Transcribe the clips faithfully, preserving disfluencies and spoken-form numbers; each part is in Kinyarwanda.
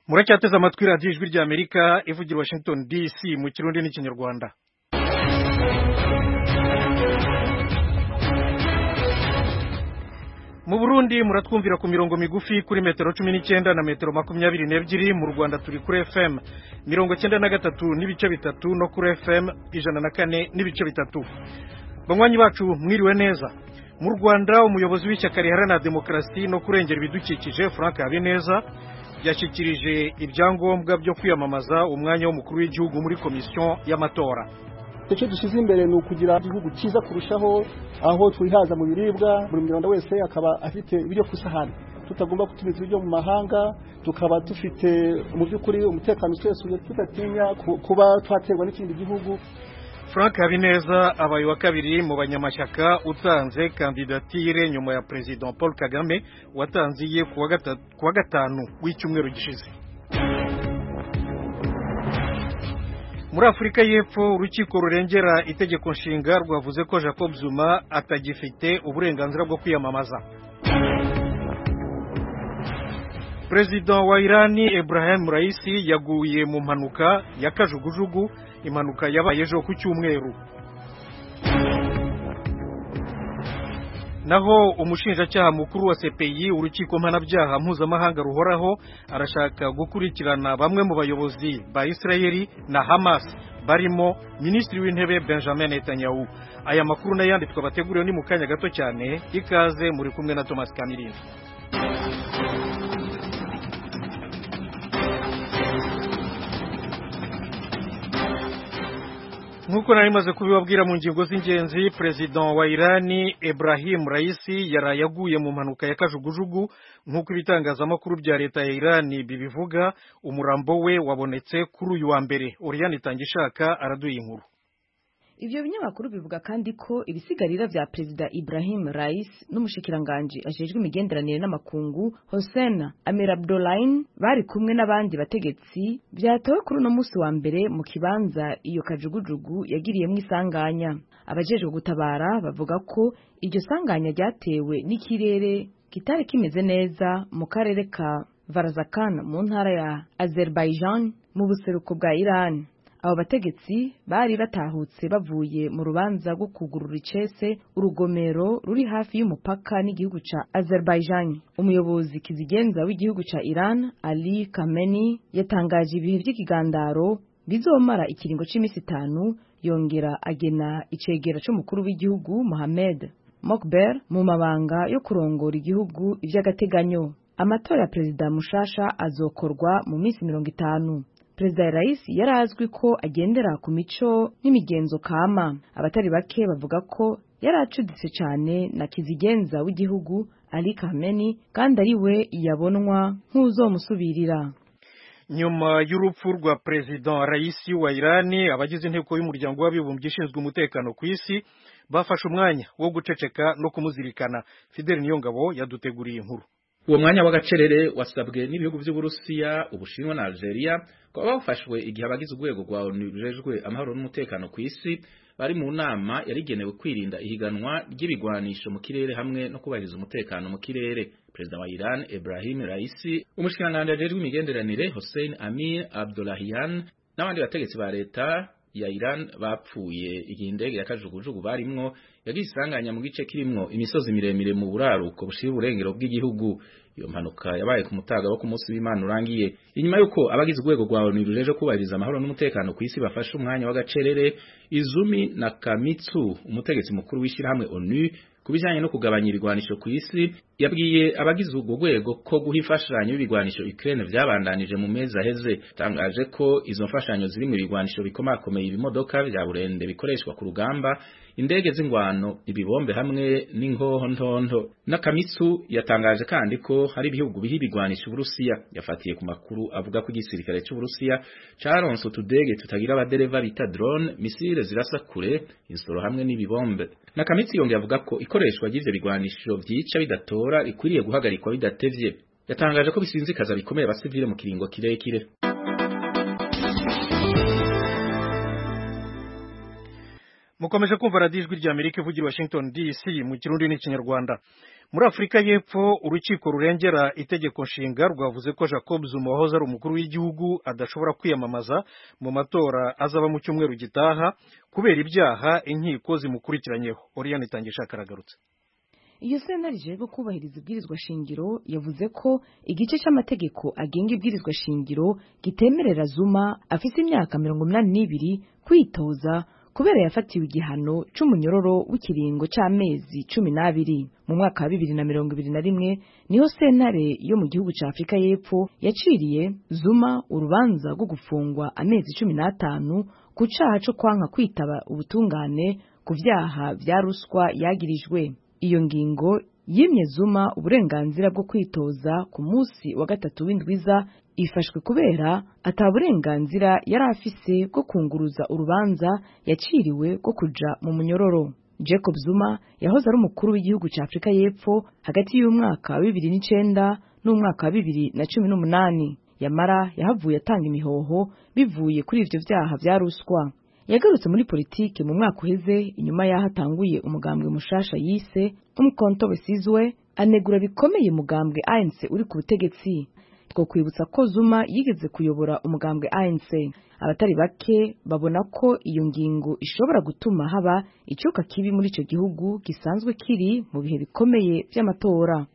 muracyateze amatwi radiyo ijwi ry'Amerika ivugira Washington D C mu kirundi n'ikinyarwanda. Mu Burundi muratwumvira ku mirongo migufi kuri metero cumi n'icyenda na metero makumyabiri n'ebyiri, mu Rwanda turi kuri F M mirongo cyenda na gatatu n'ibice bitatu no kuri F M ijana na kane n'ibice bitatu. Banywanyi bacu mwiriwe neza. Mu Rwanda umuyobozi w'ishyaka riharanira demokarasi no kurengera ibidukikije Frank Habineza yashyikirije ibyangombwa byo kwiyamamaza umwanya w'umukuru w'igihugu muri komisiyo y'amatora. Icyo dushyize imbere ni ukugira igihugu cyiza kurushaho, aho twihaza mu biribwa, buri munyarwanda wese akaba afite ibyo ku isahani, tutagomba gutumiza ibyo mu mahanga, tukaba dufite mu by'ukuri umutekano usesuye, tudatinya kuba twaterwa n'ikindi gihugu. Frank Habineza abaye wa kabiri mu banyamashyaka utanze kandidatire nyuma ya President Paul Kagame watanziye kuwa gatanu w'icyumweru gishize. Muri Afurika y'Epfo urukiko rurengera itegeko nshinga rwavuze ko Jacob Zuma atagifite uburenganzira bwo kwiyamamaza. President wa Irani Ebrahim Raisi yaguye mu mpanuka ya kajugujugu, impanuka yabaye ejo ku cyumweru. Naho umushinjacyaha mukuru wa C P I urukiko mpanabyaha mpuzamahanga ruhoraho arashaka gukurikirana bamwe mu bayobozi ba Israeli na Hamas barimo Minisitiri w'Intebe Benjamin Netanyahu. Aya makuru n'ayandi twabateguriye ni mu kanya gato cyane, ikaze muri kumwe na Thomas Kamilindi. Nkuko nari maze kubibabwira mu ngingo z'ingenzi, President wa Irani Ebrahim Raisi yarayaguye mu mpanuka ya kajugujugu. Nkuko ibitangazamakuru bya leta ya Irani bibivuga, umurambo we wabonetse kuri uyu wa mbere. Oriane Tangishaka araduye inkuru. Ivyo binyamakuru bivuga kandi ko ibisigarira vya President Ibrahim Raisi n'umushikiranganje ajejwe imigenderanire n'amakungu Hossein Amir Abdollahian bari kumwe n'abandi bategetsi byatowe kuri no musi wa mbere mu kibanza iyo kajugujugu yagiriyemo isanganya. Abajejwe gutabara bavuga ko iryo sanganya ryatewe n'ikirere kitari kimeze neza mu karere ka Varazakhan mu ntara ya Azerbaijan mu buseruko bwa Iran. Abo bategetsi bari batahutse bavuye mu rubanza rwo kugurura icese urugomero ruri hafi y'umupaka n'igihugu ca Azerbaijan. Umuyobozi kizigenza w'igihugu ca Iran Ali Khamenei yatangaje ibihe by'ikigandaro bizomara ikiringo c'imisi itanu, yongera agena icegera c'umukuru w'igihugu Mohamed Mokber mu mabanga yo kurongora igihugu ivy'agateganyo. Amatora ya perezida mushasha azokorwa mu misi mirongo itanu. President Raisi yarazwi ko agendera ku mico n'imigenzo kama. Abatari bake bavuga ko yaracuditse cyane na kizigenza w'igihugu Ali Khamenei kandi ari we yabonwa nk'uzomusubirira. Nyuma y'urupfu rwa President Raisi wa Irani, abagize inteko y'umuryango w'abibumbye ishinzwe umutekano ku isi bafashe umwanya wo guceceka no kumuzirikana. Fidel Niyongabo yaduteguriye inkuru. Uwo mwanya w'agacerere wasabwe n'ibihugu by'Uburusiya, Ubushinwa na Algeria ko bafashwe igihe abagize urwego rwa O N U rujejwe amahoro n'umutekano ku isi bari mu nama yarigenewe kwirinda ihiganwa ry'ibigwanisho mu kirere hamwe no kubahiriza umutekano mu kirere. President wa Iran Ebrahim Raisi, umushikiranganji ajejwe imigenderanire Hossein Amir Abdollahian n'abandi bategetsi ba leta ya Iran bapfuye igihe indege ya kajugujugu barimwo yagize isanganya mu gice kirimwo imisozi miremire mu buraruko bushira uburengero bw'igihugu. Iyo mpanuka yabaye ku mutaga wo ku munsi w'Imana urangiye inyuma yuko abagize urwego rwa O N U rujeje kubahiriza amahoro n'umutekano ku isi bafashe umwanya w'agacerere. Izumi Nakamitsu, umutegetsi mukuru w'ishyirahamwe O N U kubijanye no kugabanya ibigwanisho ku isi, yabwiye abagize urwo rwego ko guha imfashanyo y'ibigwanisho Ukraine vyabandanije mu mezi aheze. Tangaje ko izo mfashanyo ziri mu ibigwanisho bikomakomeye, ibimodoka vya burende bikoreshwa ku rugamba, indege z'ingwano, ibibombe hamwe n'inkoho ntonto. Nakamitsu yatangaje kandi ko hari ibihugu biha ibigwanisho Uburusiya. Yafatiye ku makuru avuga ko igisirikare cy'Uburusiya caronse utudege tutagira abadereva bita drone, misile zirasa kure, insoro hamwe n'ibibombe. Nakamitsu yongeye avuga ko ikoreshwa ry'ivyo bigwanisho vyica bidatora rikwiriye guhagarikwa bidatevye. Yatangaje ko bisinzikaza bikomeye abasivile mu kiringo kirekire. Mukomeje kumva radiyo ijwi ry'Amerika ivugira Washington D C mu kirundi n'ikinyarwanda. muri Afurika y'Epfo urukiko rurengera itegeko nshinga rwavuze ko Jacob Zuma wahoze ari umukuru w'igihugu adashobora kwiyamamaza mu matora azaba mu cyumweru gitaha kubera ibyaha inkiko zimukurikiranyeho. Oriane Itangisha akaragarutse. Iyo sentare ijejwe kubahiriza ibwirizwa shingiro yavuze ko igice cy'amategeko agenga ibwirizwa shingiro gitemerera Zuma afite imyaka mirongo inani n'ibiri kwitoza kubera yafatiwe igihano c'umunyororo w'ikiringo c'amezi cumi n'abiri. Mu mwaka wa bibiri na mirongo ibiri na rimwe niho sentare yo mu gihugu ca Afurika y'Epfo yaciriye Zuma urubanza rwo gufungwa amezi cumi n'atanu ku caha co kwanka kwitaba ubutungane ku vyaha vya ruswa yagirijwe. Iyo ngingo yimye Zuma uburenganzira bwo kwitoza ku munsi wa gatatu w'indwiza ifashwe kubera ataburenganzira yari afise bwo kunguruza urubanza yaciriwe bwo kuja mu munyororo. Jacob Zuma yahoze ari umukuru w'igihugu ca Afurika y'Epfo hagati y'umwaka wa bibiri n'icenda n'umwaka wa bibiri na cumi n'umunani. Yamara yahavuye atanga imihoho bivuye kuri ivyo vyaha vya ruswa. Yagarutse muri politike mu mwaka uheze inyuma yaho atanguye umugambwe mushasha yise Umkhonto we Sizwe, anegura bikomeye umugambwe A N C uri ku butegetsi. Two kwibutsa ko Zuma yigeze kuyobora umugambwe A N C. Abatari bake babona ko iyo ngingo ishobora gutuma haba icuka kibi muri ico gihugu gisanzwe kiri mu bihe bikomeye vy'amatora.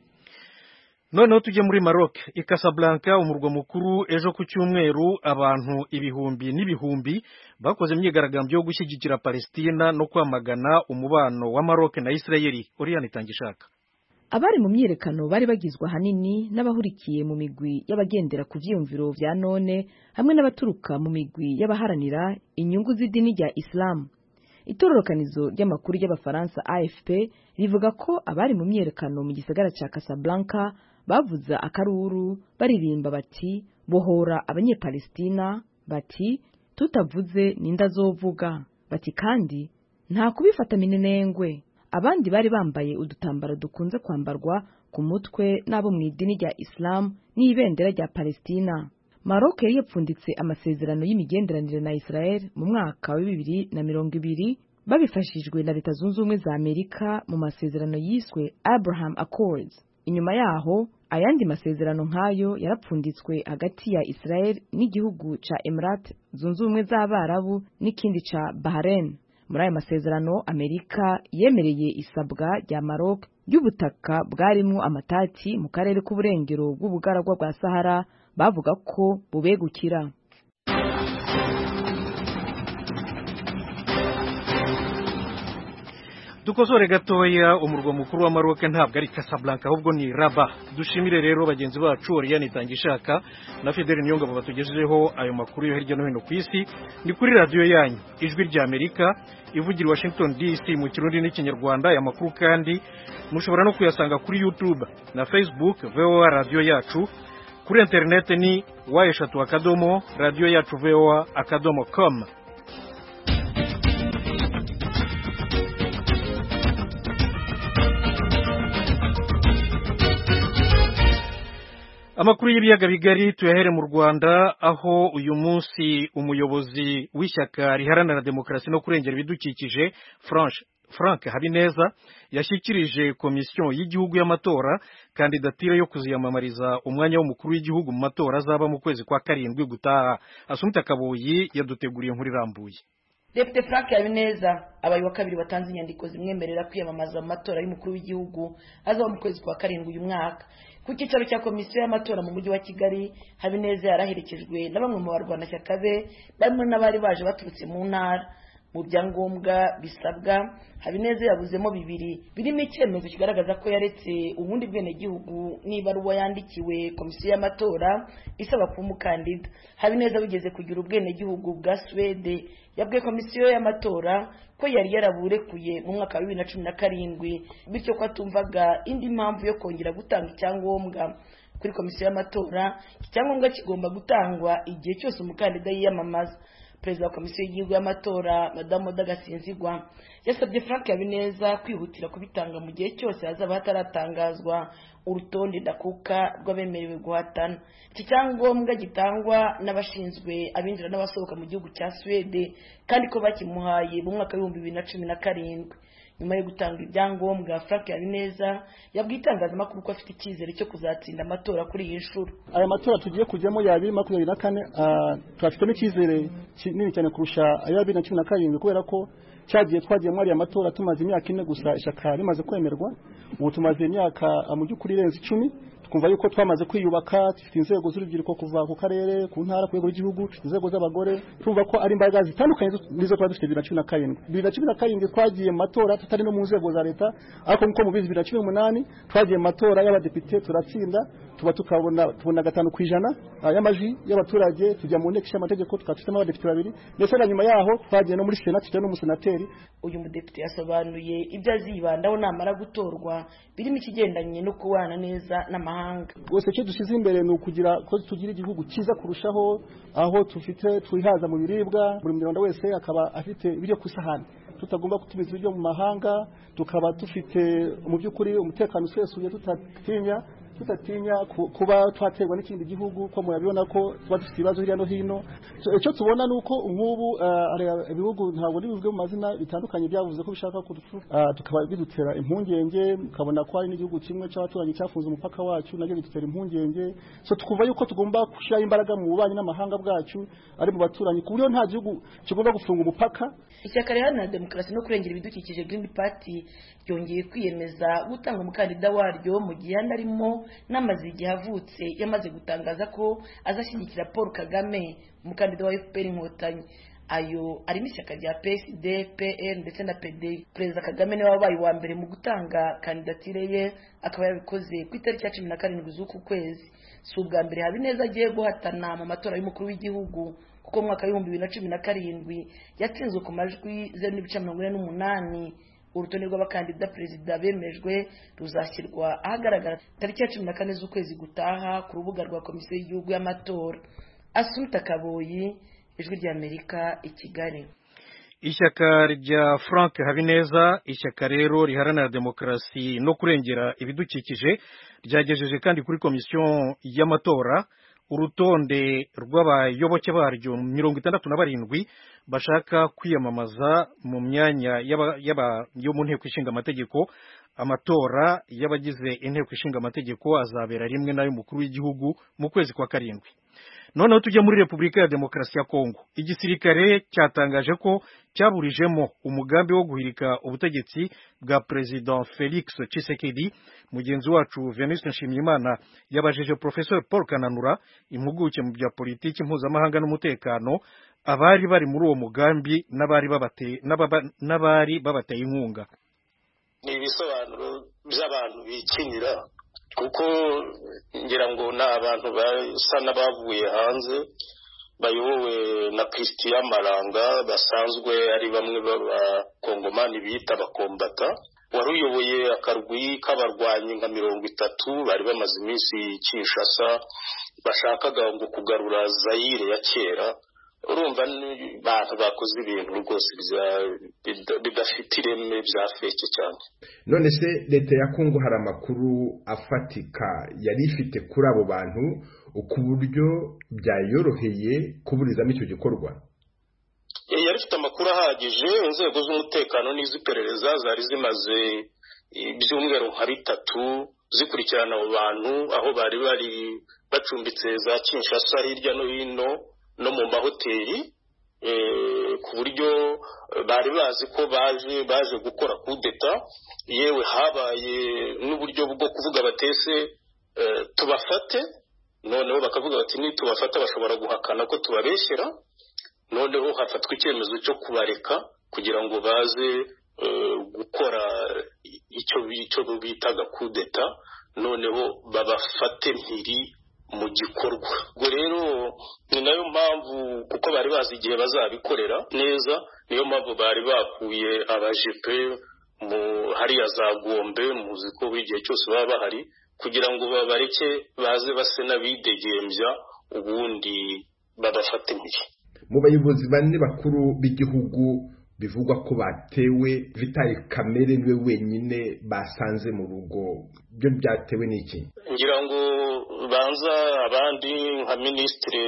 Noneho tujye muri Maroc, i Casablanca umurwa mukuru. Ejo ku cyumweru abantu ibihumbi n'ibihumbi bakoze imyigaragambyo yo gushyigikira Palestina no kwamagana umubano wa Maroc na Israeli. Oriane Itangishaka. Abari mu myiyerekano bari bagizwe hanini n'abahurikiye mu migwi y'abagendera ku vyiyumviro vya none hamwe n'abaturuka mu migwi y'abaharanira inyungu z'idini rya Islam. Itororokanizo ry'amakuru y'Abafaransa A F P rivuga ko abari mu myiyerekano mu gisagara ca Casablanca bavuza akaruru baririmba bati bohora abanyepalestina, bati tutavuze ninda zovuga, bati kandi nta kubifata minenengwe. Abandi bari bambaye udutambaro dukunze kwambarwa ku mutwe n'abo mu idini rya Islam n'ibendera rya Palestina. Maroc yari yapfunditse amasezerano y'imigenderanire na Israel mu mwaka wa bibiri na mirongo ibiri babifashijwe na Leta Zunze Ubumwe za Amerika mu masezerano yiswe Abraham Accords. Inyuma yaho ayandi masezerano nk'ayo yarapfunditswe hagati ya Israel n'igihugu ca Emirates Zunze Ubumwe z'Abarabu n'ikindi ca Bahrain. Muri ayo masezerano Amerika yemereye isabwa rya Maroc y'ubutaka bwarimwo amatati mu karere k'uburengero bw'ubugaragwa bwa Sahara bavuga ko bubegukira. Dukosore gatoya umurwa mukuru wa Maroc ntabwo ari Casablanca ahubwo ni Rabat. Dushimire rero bagenzi bacu Oriane Itangishaka na Fidel Niyongabo batugejejeho ayo makuru yo hirya no hino ku isi. Ni kuri radio yanyu Ijwi rya Amerika ivugira Washington D C mu Kirundi n'Ikinyarwanda. Aya makuru kandi mushobora no kuyasanga kuri YouTube na Facebook V O A radio yacu. Kuri internet ni wa eshatu akadomo radio yacu V O A akadomo com. Amakuru y'ibiyaga bigari tuyahere mu Rwanda, aho uyu munsi umuyobozi w'ishyaka riharanira demokarasi no kurengera ibidukikije Frank Habineza yashyikirije komisiyo y'igihugu y'amatora kandidatire yo kuziyamamariza umwanya w'umukuru w'igihugu mu matora azaba mu kwezi kwa karindwi gutaha. Asumta Kaboyi yaduteguriye inkuru irambuye. Depite Frank Habineza abaye wa kabiri batanze inyandiko zimwemerera kwiyamamaza mu matora y'umukuru w'igihugu azaba mu kwezi kwa karindwi uyu mwaka. Ku cyicaro cya komisiyo y'amatora mu mujyi wa Kigali, Habineza yaraherekejwe na bamwe mu barwanashyaka be barimo n'abari baje baturutse mu ntara. Mu byangombwa bisabwa Habineza yabuzemo bibiri birimo icyemezo kigaragaza ko yaretse ubundi bwenegihugu n'ibaruwa yandikiwe komisiyo y'amatora isaba kuba umukandida. Habineza wigeze kugira ubwenegihugu bwa Swede yabwiye komisiyo y'amatora ko yari yaraburekuye mu mwaka wa bibiri na cumi na karindwi bityo ko atumvaga indi mpamvu yo kongera gutanga icyangombwa. Kuri komisiyo y'amatora icyangombwa kigomba gutangwa igihe cyose umukandida yiyamamaza. Perezida wa komisiyo y'igihugu y'amatora Madamu Oda Gasinzigwa yasabye Frank Habineza kwihutira kubitanga mu gihe cyose hazaba hataratangazwa urutonde ndakuka rw'abemerewe guhatana. Iki cyangombwa gitangwa n'abashinzwe abinjira n'abasohoka mu gihugu cya Swede kandi ko bakimuhaye mu mwaka w'ibihumbi bibiri na cumi na karindwi. nyuma yo gutanga ibyangombwa Frank Habineza yabwiye itangazamakuru ko afite icyizere cyo kuzatsinda amatora kuri iyi nshuro. Aya matora tugiye kujyamo ya bibiri makumyabiri na kane turafitemo icyizere kinini cyane kurusha aya bibiri na cumi na karindwi kubera ko cyagiye twagiye muri aya matora tumaze imyaka ine gusa ishyaka rimaze kwemerwa, ubu tumaze imyaka mu by'ukuri irenze icumi. Kumva yuko twamaze kwiyubaka, dufite inzego z'urubyiruko kuva ku karere, ku ntara, ku rwego rw'igihugu, inzego z'abagore, twumva ko ari imbaraga zitandukanye nizo twari dufite bibiri na cumi na karindwi. bibiri na cumi na karindwi twagiye mu matora tutari no mu nzego za leta, ariko nkuko mubizi bibiri na cumi n'umunani twagiye mu matora y'abadepite turatsinda, tuba tukabona tubona gatanu ku ijana y'amajwi y'abaturage, tujya mu nteko y'amategeko tukatutamo abadepite babiri, ndetse na nyuma yaho twagiye no muri senat tujya no mu senateri. Uyu mudepite yasobanuye ibyo azibandaho namara gutorwa birimo ikigendanye no kubana neza n'amahanga. Wese cyo dusize imbere ni ukugira ko tugira igihugu cyiza kurushaho, aho tufite twihaza mu biribwa, buri munyarwanda wese akaba afite ibyo kusahani, tutagomba kutumiza ibyo mu mahanga, tukaba dufite mu by'ukuri umutekano usesuye, tutatinya tutatinya kuba twaterwa n'ikindi gihugu ko murabibona ko tuba dufite ibibazo hirya no hino. Icyo tubona ni uko nk'ubu ibihugu ntabwo bivuze mu mazina bitandukanye byavuze ko bishaka tukaba bidutera impungenge, ukabona ko hari n'igihugu kimwe cy'abaturanyi cyafunze umupaka wacu nabyo bidutera impungenge. So tukumva yuko tugomba gushyira imbaraga mu bubanyi n'amahanga bwacu ari mu baturanyi, ku buryo nta gihugu kigomba gufunga umupaka. Ishyaka riharanira demokarasi no kurengera ibidukikije Green Party ryongeye kwiyemeza gutanga umukandida waryo mu gihe andarimo n'amaze igihe avutse yamaze gutangaza ko azashyigikira Paul Kagame, umukandida wa F P R Inkotanyi. Ayo arimo ishyaka rya P S D, P L ndetse na P D. Perezida Kagame niwe wabaye wa mbere mu gutanga kandidatire ye, akaba yabikoze ku itariki ya cumi na karindwi z'uku kwezi. Si ubwa mbere Habineza agiye guhatana mu matora y'umukuru w'igihugu, kuko mu mwaka w'ibihumbi bibiri na cumi na karindwi yatsinzwe ku majwi zeru n'ibice mirongo ine n'umunani. Urutonde rw'abakandida perezida bemejwe ruzashyirwa ahagaragara tariki ya cumi na kane z'ukwezi gutaha ku rubuga rwa Komisiyo y'Igihugu y'Amatora. Assumpta Kaboyi, Ijwi ry'Amerika, i Kigali. Ishyaka rya Frank Habineza, ishyaka rero riharanira demokarasi no kurengera ibidukikije, ryagejeje kandi kuri Komisiyo y'Amatora urutonde rw'abayoboke baryo mirongo itandatu na barindwi bashaka kwiyamamaza mu myanya yo mu nteko ishinga amategeko. Amatora y'abagize inteko ishinga amategeko azabera rimwe n'ay'umukuru w'igihugu mu kwezi kwa karindwi. Noneho tujya muri Repubulika ya Demokarasi ya Kongo. Igisirikare cyatangaje ko cyaburijemo umugambi wo guhirika ubutegetsi bwa President Felix Tshisekedi. Mugenzi wacu Venus Nshimiyimana yabajije Professor Paul Kananura, impuguke mu bya politiki mpuzamahanga n'umutekano, abari bari muri uwo mugambi n'abari babateye n'abari babateye inkunga. Ni ibisobanuro by'abantu bikinira, kuko ngira ngo ni abantu basa n'abavuye hanze bayobowe na Christian Malanga, basanzwe ari bamwe b'abakongomani bita abakombata, wari uyoboye akarwi k'abarwanyi nka mirongo itatu bari bamaze iminsi Kinshasa, bashakaga ngo kugarura Zaire ya kera. Urumva abantu bakoze ibintu rwose bidafite ireme, bya feke cyane. None se leta ya Kongo hari amakuru afatika yari ifite kuri abo bantu ku buryo byayoroheye kuburizamo icyo gikorwa? Yari ifite amakuru ahagije. Inzego z'umutekano n'iz'iperereza zari zimaze ibyumweru nka bitatu zikurikirana abo bantu aho bari bari bacumbitse za Kinshasa hirya no hino no mu mahoteli, ku buryo bari bazi ko baje baje gukora kudeta. Yewe habaye n'uburyo bwo kuvuga batese tubafate, noneho bakavuga bati ni tubafata bashobora guhakana ko tubabeshyera, noneho hafatwa icyemezo cyo kubareka kugira ngo baze gukora icyo icyo bitaga kudeta, noneho babafate mpiri mu gikorwa. Ubwo rero ni nayo mpamvu, kuko bari bazi igihe bazabikorera neza, niyo mpamvu bari bakuye abajepe mu hariya za Gombe, muzi ko igihe cyose baba bahari, kugira ngo babareke baze base n'abidegembya ubundi babafate impiri. Mu bayobozi bane bakuru b'igihugu bivugwa ko batewe, Vital Kamerhe niwe wenyine basanze mu rugo. Byo byatewe n'iki? Ngira ngo banza abandi nka Ministre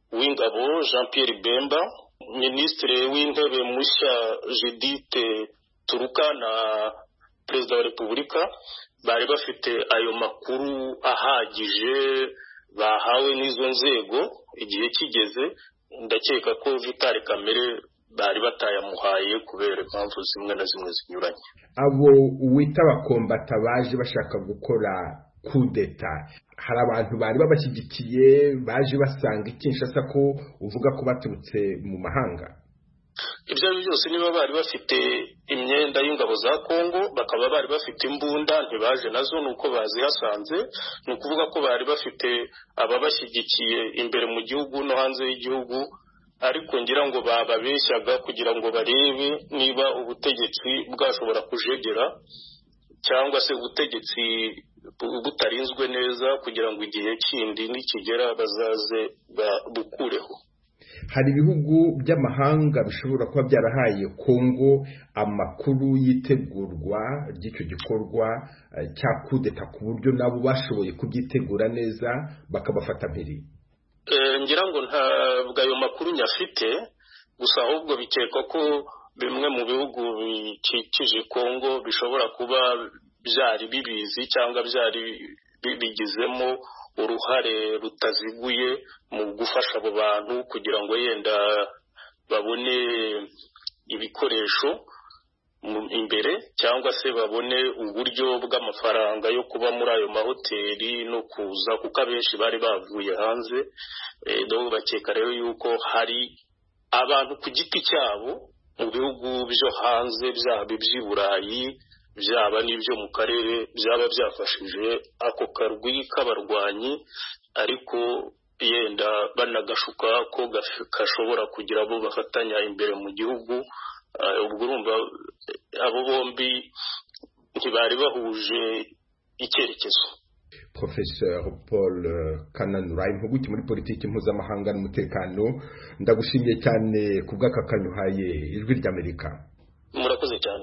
w'Ingabo Jean Pierre Bemba, Ministre w'Intebe mushya Judith turuka na perezida wa repubulika bari bafite ayo makuru ahagije bahawe n'izo nzego igihe kigeze ndakeka ko Vital Kamerhe bari batayamuhaye kubera impamvu zimwe na zimwe zinyuranye. Abo wita abakombata baje bashaka gukora kudeta, hari abantu bari babashyigikiye baje basanga Kinshasa ko uvuga ko baturutse mu mahanga? Ibyo byose niba bari bafite imyenda y'ingabo za Kongo bakaba bari bafite imbunda ntibaje nazo nuko bazihasanze, ni ukuvuga ko bari bafite ababashyigikiye imbere mu gihugu no hanze y'igihugu, ariko ngira ngo bababeshyaga kugira ngo barebe niba ubutegetsi bwashobora kujegera cyangwa se ubutegetsi butarinzwe neza kugira ngo igihe kindi nikigera bazaze bukureho. Hari ibihugu by'amahanga bishobora kuba byarahaye Kongo amakuru yitegurwa ry'icyo gikorwa cya kudeta ku buryo nabo bashoboye kubyitegura neza bakabafata mpiri. Ngira ngo ntabwo ayo makuru nyafite, gusa ahubwo bikekwa ko bimwe mu bihugu bikikije Kongo bishobora kuba byari bibizi cyangwa byari bigizemo uruhare rutaziguye mu gufasha abo bantu kugira ngo yenda babone ibikoresho imbere cyangwa se babone uburyo bw'amafaranga yo kuba muri ayo mahoteli no kuza, kuko abenshi bari bavuye hanze. Dore bakeka rero yuko hari abantu ku giti cyabo mu bihugu byo hanze byaba iby'i Burayi byaba n'ibyo mu karere byaba byafashije ako karwi k'abarwanyi, ariko yenda banagashuka ko gashobora kugira abo bafatanya imbere mu gihugu. Ubwo urumva abo bombi ntibari bahuje icyerekezo. Professeur Paul Kananura, impuguke muri politiki mpuzamahanga n'umutekano, ndagushimiye cyane ku bw'akakanyuhaye ijwi ry'Amerika. Murakoze cyane.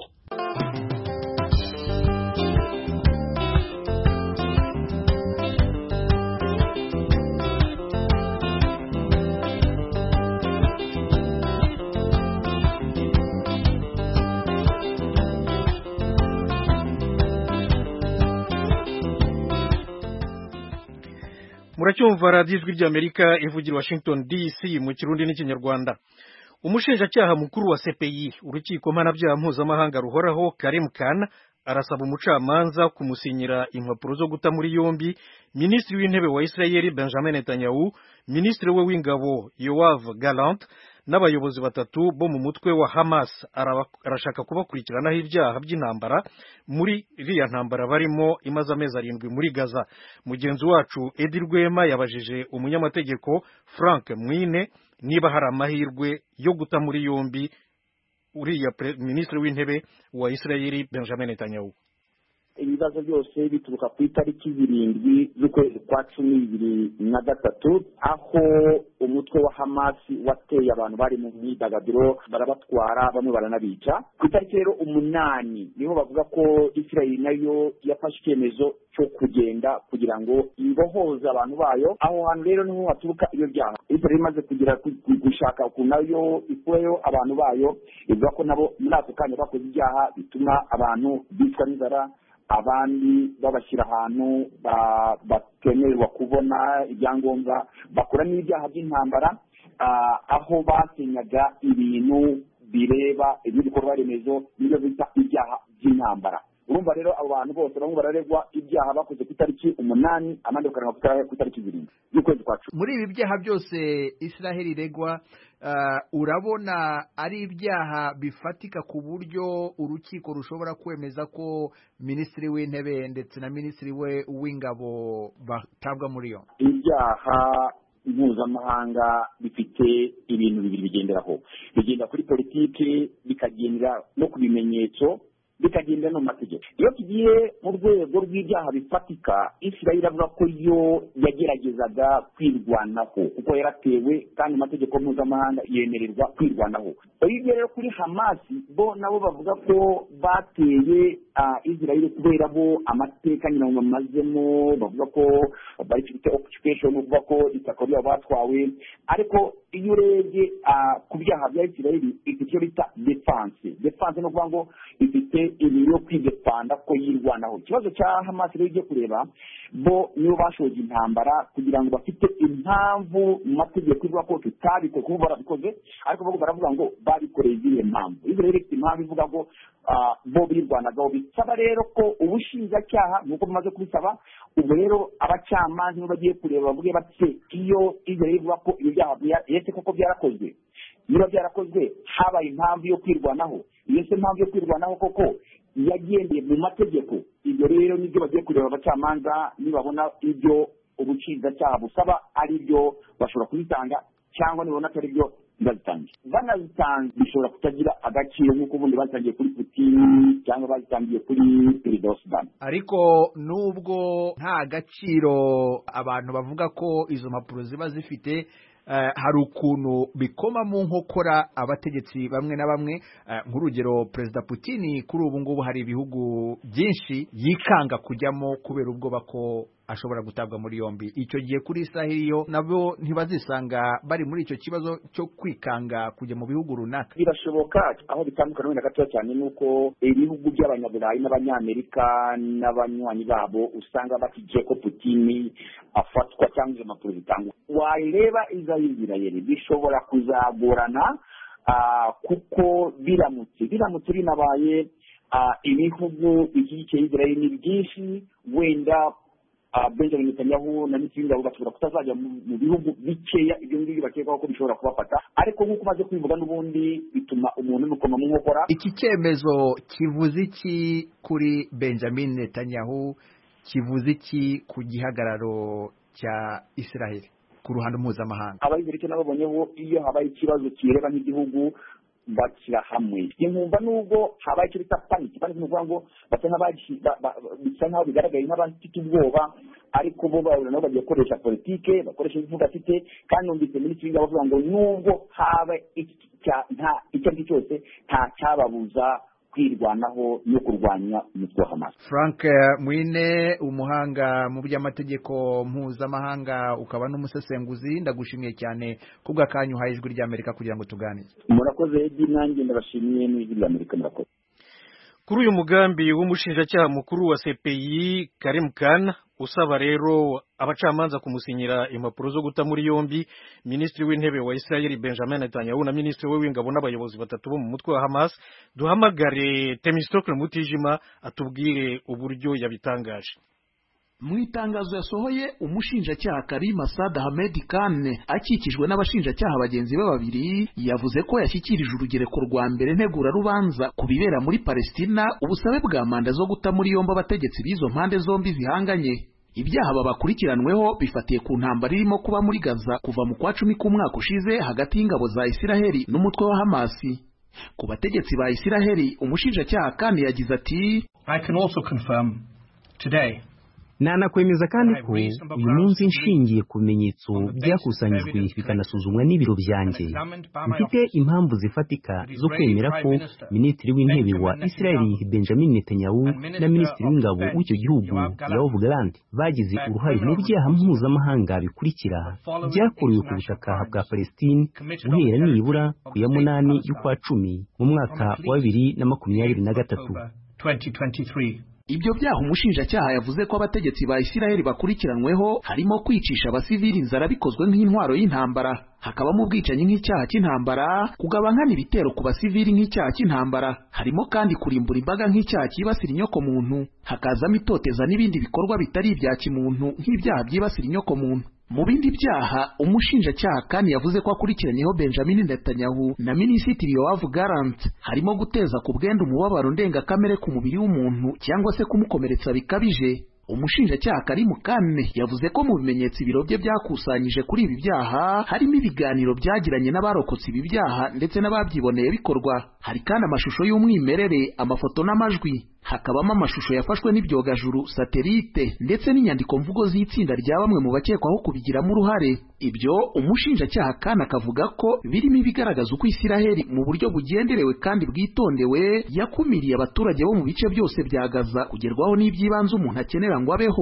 Muracyumva radiyo ijwi ry'Amerika ivugira Washington D C mu Kirundi n'Ikinyarwanda. Umushinjacyaha mukuru wa C P I, urukiko mpanabyaha mpuzamahanga ruhoraho, Karim Khan arasaba umucamanza kumusinyira impapuro zo guta muri yombi Minisitiri w'Intebe wa Israel Benjamin Netanyahu, Minisitiri we w'Ingabo Yoav Gallant n'abayobozi batatu bo mu mutwe wa Hamas. Arashaka kubakurikiranaho ibyaha by'intambara muri iriya ntambara barimo imaze amezi arindwi muri Gaza. Mugenzi wacu Edi Rwema yabajije umunyamategeko Frank Mwine niba hari amahirwe yo guta muri yombi uriya Minisitiri w'Intebe wa Israel Benjamin Netanyahu. Ibibazo byose bituruka ku itariki zirindwi z'ukwezi kwa cumi bibiri na gatatu, aho umutwe wa Hamas wateye abantu bari mu myidagaduro barabatwara bamwe baranabica. Ku itariki rero umunani niho bavuga ko Israel nayo yafashe icyemezo cyo kugenda kugira ngo ibohoze abantu bayo. Aho hantu rero niho haturuka iyo byaha. Israel imaze kugira gushaka ku nayo ikureyo abantu bayo, ivuga ko nabo muri ako kanya bakoze ibyaha bituma abantu bicwa n'inzara, abandi babashyira ahantu batemererwa kubona ibyangombwa, bakora n'ibyaha by'intambara, aho basenyaga ibintu bireba ibikorwa remezo, n'ibyo bita ibyaha by'intambara. Urumva rero abo bantu bose bamwe bararegwa ibyaha bakoze ku itariki umunani, amande bakaranga ku itariki zirindwi y'ukwezi kwa cumi. Muri ibi byaha byose Israel iregwa, uh, urabona ari ibyaha bifatika ku buryo urukiko rushobora kwemeza ko Minisitiri w'Intebe ndetse na Minisitiri we w'Ingabo batabwa muri yo? Ibyaha mpuzamahanga bifite ibintu bibiri bigenderaho, bigenda kuri politiki, bikagendera no ku bimenyetso, bikagenda no mategeko. Iyo tugiye mu rwego rw'ibyaha bifatika, Israel avuga ko yo yageragezaga kwirwanaho kuko yaratewe kandi amategeko mpuzamahanga yemererwa kwirwanaho. Iyo rero kuri Hamas bo nabo bavuga ko bateye uh, Israel kubera bo amateka nyina bamazemo, bavuga ko bari fite occupation, bavuga ko itako ryabo batwawe, ariko iyo urebye ku byaha bya Isiraheli icyo bita defense defense no kuvuga ngo ifite ibintu yo kwidefanda ko yirwanaho. Ikibazo cya Hamas rero igiye kureba bo niyo bashoje intambara kugira ngo bafite impamvu mu mategeko ivuga ko tutabikoze kuko barabikoze, ariko bo baravuga ngo babikoreye izihe mpamvu. Israel ifite impamvu ivuga ngo bo birwanagaho. Bisaba rero ko ubushinjacyaha nk'uko bimaze kubisaba, ubu rero abacamanza nibo bagiye kureba bavuge bati iyo Israel ivuga ko ibyo byaha yese koko byarakozwe, niba byarakozwe habaye impamvu yo kwirwanaho, iyo se impamvu yo kwirwanaho koko yagendeye mu mategeko. Ibyo rero nibyo bagiye kureba abacamanza, nibabona ibyo ubushinjacyaha busaba ari byo bashobora kubitanga, cyangwa nibona atari byo bazitangiye. Banazitanga bishobora kutagira agaciro nk'uko ubundi bazitangiye kuri Putin cyangwa bazitangiye kuri Perezida wa Sudani. Ariko nubwo nta gaciro abantu bavuga ko izo mpapuro ziba zifite, Uh, hari ukuntu bikoma mu nkokora abategetsi bamwe na bamwe, uh, nk'urugero Perezida Putin kuri ubu ngubu hari ibihugu byinshi yikanga kujyamo kubera ubwoba ko ashobora gutabwa muri yombi. Icyo gihe kuri Israel yo nabo ntibazisanga bari muri icyo kibazo cyo kwikanga kujya mu bihugu runaka. Birashoboka, aho bitandukana wenda gato cyane nuko ibihugu by'abanyaburayi n'abanyamerika n'abanywanyi babo usanga bakije ko Putin afatwa cyangwa izo mpapuro zitangwa. Wareba Israel bishobora kuzagorana uh, kuko biramutse biramutse binabaye uh, ibihugu igice Israel ni byinshi, wenda Uh, Benjamin Netanyahu na n'ikindi abo bashobora kutazajya mu bihugu bikeya ibyo ngibyo bakeka ko bishobora kubafata, ariko nk'uko maze kwivuga n'ubundi bituma umuntu n'ukoma mu nkokora. Iki cyemezo kivuze iki kuri Benjamin Netanyahu, kivuze iki ku gihagararo cya Israel ku ruhando mpuzamahanga? Abayizera icyo nababonyeho, iyo habaye ikibazo kireba nk'igihugu bakira hamwe. Inkumva nubwo habaye icyo bita panic panic n'uvuga ngo basa nk'abbisa nk'aho bigaragaye nk'abafite ubwoba, ariko bo bahura nabo bagiye gukoresha politike, bakoresha ivuga afite, kandi numvise minisitiri w'ingabo bavuga ngo nubwo haba icyo ari cyose nta cyababuza kwirwanaho no kurwanya umutwe wa Hamas. Frank Mwine, umuhanga mu by'amategeko mpuzamahanga ukaba n'umusesenguzi, ndagushimiye cyane kubw'akanyu uhaye Ijwi ry'Amerika kugira ngo tuganire. Murakoze Edi, nanjye ndabashimiye n'Ijwi ry'Amerika murakoze. Kuri uyu mugambi w'umushinjacyaha mukuru wa C P I Karim Khan usaba rero abacamanza kumusinyira impapuro zo guta muri yombi Minisitiri w'Intebe wa Israel Benjamin Netanyahu na Minisitiri we w'Ingabo n'abayobozi batatu bo mu mutwe wa Hamas, duhamagare Temistokle Mutijima atubwire uburyo yabitangaje. Mu itangazo yasohoye, umushinjacyaha Karim Assad Ahmed Khan akikijwe n'abashinjacyaha bagenzi be babiri yavuze ko yashyikirije urugereko rwa mbere ntegura rubanza ku bibera muri Palestina ubusabe bwa manda zo guta muri yombi abategetsi b'izo mpande zombi zihanganye. Ibyaha babakurikiranweho bifatiye ku ntambara irimo kuba muri Gaza kuva mu kwa cumi k'umwaka ushize hagati y'ingabo za Isiraheli n'umutwe wa Hamas. Ku bategetsi ba Isiraheli, umushinjacyaha Khan yagize ati, I can also confirm today nanakwemeza kandi ko uyu munsi nshingiye ku bimenyetso byakusanyijwe bikanasuzumwa n'ibiro byanjye mfite impamvu zifatika zo kwemera ko Minisitiri w'Intebe wa Israel Benjamin Netanyahu na Minisitiri w'Ingabo w'icyo gihugu Yoav Gallant bagize uruhare mu byaha mpuzamahanga bikurikira byakorewe ku butaka bwa Palestine guhera nibura ku ya munani y'ukwa cumi mu mwaka wa bibiri na makumyabiri na gatatu. Ibyo byaha umushinjacyaha yavuze ko abategetsi ba Isiraheli bakurikiranweho harimo kwicisha abasivili inzara bikozwe nk'intwaro y'intambara, hakabamo ubwicanyi nk'icyaha cy'intambara, kugabankana ibitero ku basivili nk'icyaha cy'intambara, harimo kandi kurimbura imbaga nk'icyaha cyibasira inyoko muntu, hakazamo itoteza n'ibindi bikorwa bitari ibya kimuntu nk'ibyaha byibasira inyoko muntu. Mu bindi byaha umushinjacyaha kandi yavuze ko akurikiranyeho Benjamin Netanyahu na Minisitiri Yoav Gallant harimo guteza ku bwenda umubabaro ndengakamere ku mubiri w'umuntu cyangwa se kumukomeretsa bikabije. Umushinjacyaha Karim Khan yavuze ko mu bimenyetso ibiro bye byakusanyije kuri ibi byaha harimo ibiganiro byagiranye n'abarokotse ibi byaha ndetse n'ababyiboneye bikorwa. Hari kandi amashusho y'umwimerere, amafoto n'amajwi, hakabamo amashusho yafashwe n'ibyogajuru, satelite ndetse n'inyandiko mvugo z'itsinda rya bamwe mu bakekwaho kubigiramo uruhare. Ibyo umushinjacyaha kandi akavuga ko birimo ibigaragaza uko Isiraheli mu buryo bugenderewe kandi bwitondewe yakumiriye abaturage bo mu bice byose bya Gaza kugerwaho n'iby'ibanze umuntu akenera ngo abeho.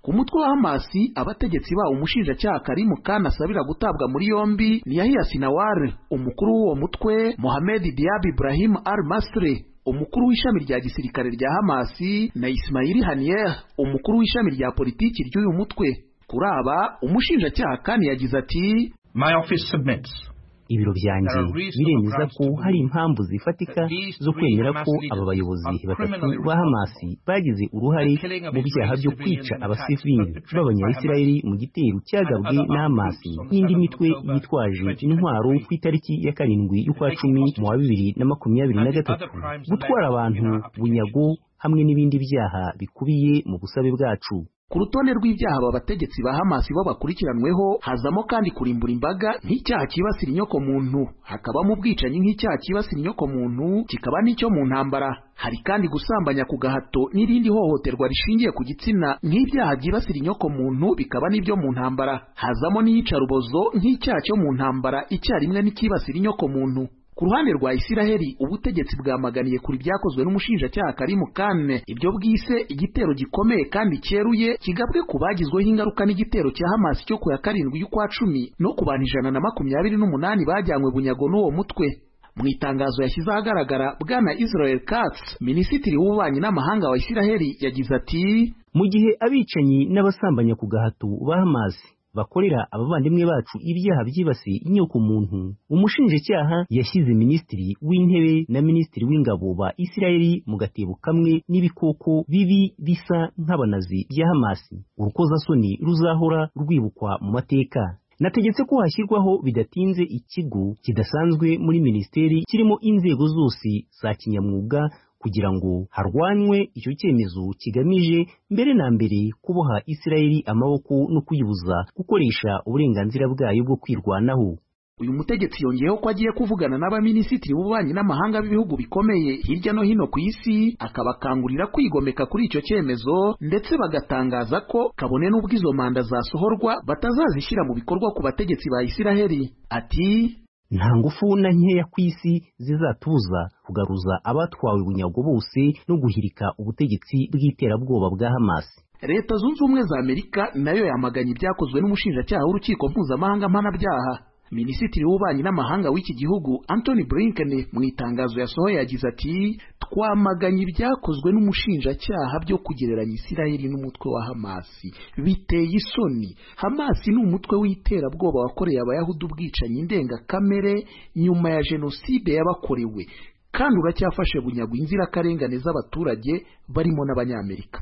ku mutwe wa Hamasi abategetsi bawo umushinjacyaha Karim Khan asabira gutabwa muri yombi ni Yahya Sinawar umukuru w'uwo mutwe, Mohamed Diab Ibrahim al-Masri umukuru w'ishami rya gisirikare rya Hamasi na Ismail Haniyeh umukuru w'ishami rya politiki ry'uyu mutwe. Kuri aba umushinjacyaha Khan yagize ati My office submits ibiro byanjye biremeza ko hari impamvu zifatika zo kwemera ko aba bayobozi batatu ba Hamasi bagize uruhare mu byaha byo kwica abasivili b'abanyayisiraheli mu gitero cyagabwe na Hamasi n'indi mitwe yitwaje intwaro ku itariki ya karindwi y'ukwa cumi mu wa bibiri na makumyabiri na gatatu, gutwara abantu bunyago hamwe n'ibindi byaha bikubiye mu busabe bwacu. Ku rutonde rw'ibyaha aba bategetsi ba Hamasi bo bakurikiranweho hazamo kandi kurimbura imbaga nk'icyaha kibasira inyoko muntu, hakabamo ubwicanyi nk'icyaha kibasira inyoko muntu kikaba n'icyo mu ntambara. Hari kandi gusambanya ku gahato n'irindi hohoterwa rishingiye ku gitsina nk'ibyaha byibasira inyoko muntu bikaba n'ibyo mu ntambara. Hazamo n'iyicarubozo nk'icyaha cyo mu ntambara icyarimwe n'ikibasira inyoko muntu. Ku ruhande rwa Isiraheli ubutegetsi bwamaganiye kuri byakozwe n'umushinjacyaha Karim Khan ibyo bwise igitero gikomeye kandi cyeruye kigabwe ku bagizweho ingaruka n'igitero cya Hamas cyo ku ya karindwi y'ukwa cumi no ku bantu ijana na makumyabiri n'umunani bajyanywe bunyago n'uwo mutwe. Mu itangazo yashyize ahagaragara Bwana Israel Katz, minisitiri w'ububanyi n'amahanga wa Isiraheli, yagize ati mu gihe abicanyi n'abasambanya ku gahato ba Hamas bakorera abavandimwe bacu ibyaha byibasiye inyoko muntu, umushinjacyaha yashyize minisitiri w'intebe na minisitiri w'ingabo ba Isiraheli mu gatebo kamwe n'ibikoko bibi bisa nk'abanazi bya Hamasi. Urukozasoni ruzahora rwibukwa mu mateka. Nategetse ko hashyirwaho bidatinze ikigo kidasanzwe muri minisiteri kirimo inzego zose za kinyamwuga kugira ngo harwanywe icyo cyemezo kigamije mbere na mbere kuboha Isiraheli amaboko no kuyibuza gukoresha uburenganzira bwayo bwo kwirwanaho. Uyu mutegetsi yongeyeho ko agiye kuvugana n'abaminisitiri b'ububanyi n'amahanga b'ibihugu bikomeye hirya no hino ku isi akabakangurira kwigomeka kuri icyo cyemezo, ndetse bagatangaza ko kabone n'ubwo izo manda zasohorwa batazazishyira mu bikorwa ku bategetsi ba Isiraheli. Ati nta ngufu na nkeya ku isi zizatubuza kugaruza abatwawe bunyago bose no guhirika ubutegetsi bw'iterabwoba bwa Hamas. Leta Zunze Ubumwe za Amerika nayo yamaganye ibyakozwe n'umushinjacyaha w'urukiko mpuzamahanga mpanabyaha. Minisitiri w'ububanyi n'amahanga w'iki gihugu Anthony Blinken mu itangazo yasohoye yagize ati twamaganye ibyakozwe n'umushinjacyaha byo kugereranya Isiraheli n'umutwe wa Hamasi. Biteye isoni. Hamasi ni umutwe w'iterabwoba wakoreye abayahudi ubwicanyi ndengakamere nyuma ya jenoside yabakorewe, kandi uracyafashe bunyago inzirakarengane z'abaturage barimo n'Abanyamerika.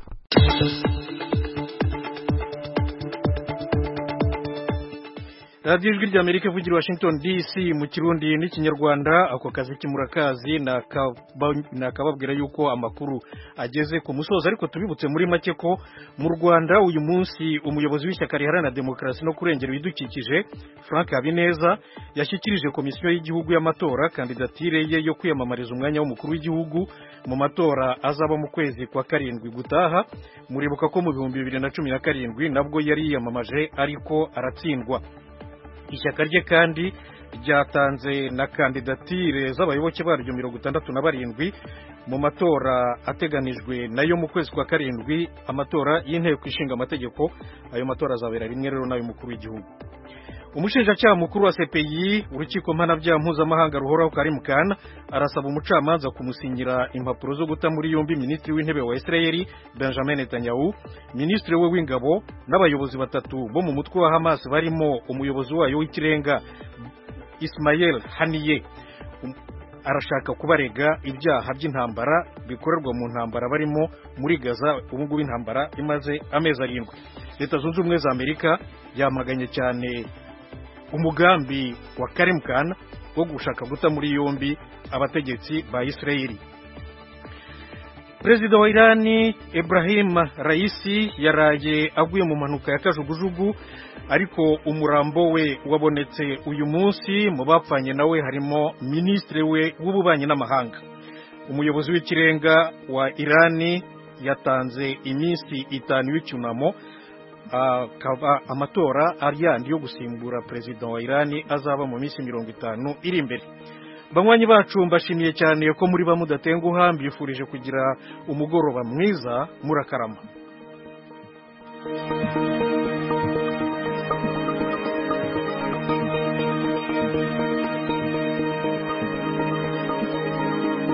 radiyo ijwi ry'Amerika ivugira Washington D C mu Kirundi n'Ikinyarwanda. Ako kazi kimurakazi nakababwira yuko amakuru ageze ku musozo, ariko tubibutse muri make ko mu Rwanda uyu munsi umuyobozi w'ishyaka riharanira demokarasi no kurengera ibidukikije Frank Habineza yashyikirije komisiyo y'igihugu y'amatora kandidatire ye yo kwiyamamariza umwanya w'umukuru w'igihugu mu matora azaba mu kwezi kwa karindwi gutaha. Muribuka ko mu bihumbi bibiri na cumi na karindwi nabwo yari yiyamamaje ariko aratsindwa. Ishyaka rye kandi ryatanze na kandidatire z'abayoboke baryo mirongo itandatu na barindwi mu matora ateganijwe nayo mu kwezi kwa karindwi, amatora y'inteko ishinga amategeko. Ayo matora azabera rimwe rero nayo mukuru w'igihugu. Umushinjacyaha mukuru wa C P I urukiko mpanabyaha mpuzamahanga ruhoraho Karim Khan arasaba umucamanza kumusinyira impapuro zo guta muri yombi minisitiri w'intebe wa Israeli Benjamin Netanyahu, minisitiri we w'ingabo n'abayobozi batatu bo mu mutwe wa Hamas barimo umuyobozi wayo w'ikirenga Ismail Haniyeh. Arashaka kubarega ibyaha by'intambara bikorerwa mu ntambara barimo muri Gaza. Ubu ngubu intambara imaze amezi arindwi. Leta Zunze Ubumwe za Amerika yamaganye cyane umugambi wa Karim Khan wo gushaka guta muri yombi abategetsi ba Israeli. Perezida wa Irani Ibrahim Raisi yaraye aguye mu mpanuka ya kajugujugu, ariko umurambo we wabonetse uyu munsi. Mu bapfanye nawe harimo minisitiri we w'ububanyi n'amahanga. Umuyobozi w'ikirenga wa Irani yatanze iminsi itanu y'icyunamo. Akaba amatora ari yandi yo gusimbura perezida wa Irani azaba mu minsi mirongo itanu iri imbere. Banywanyi bacu mbashimiye cyane ko muri bamudatenguha, mbifurije kugira umugoroba mwiza, murakarama. Amerika.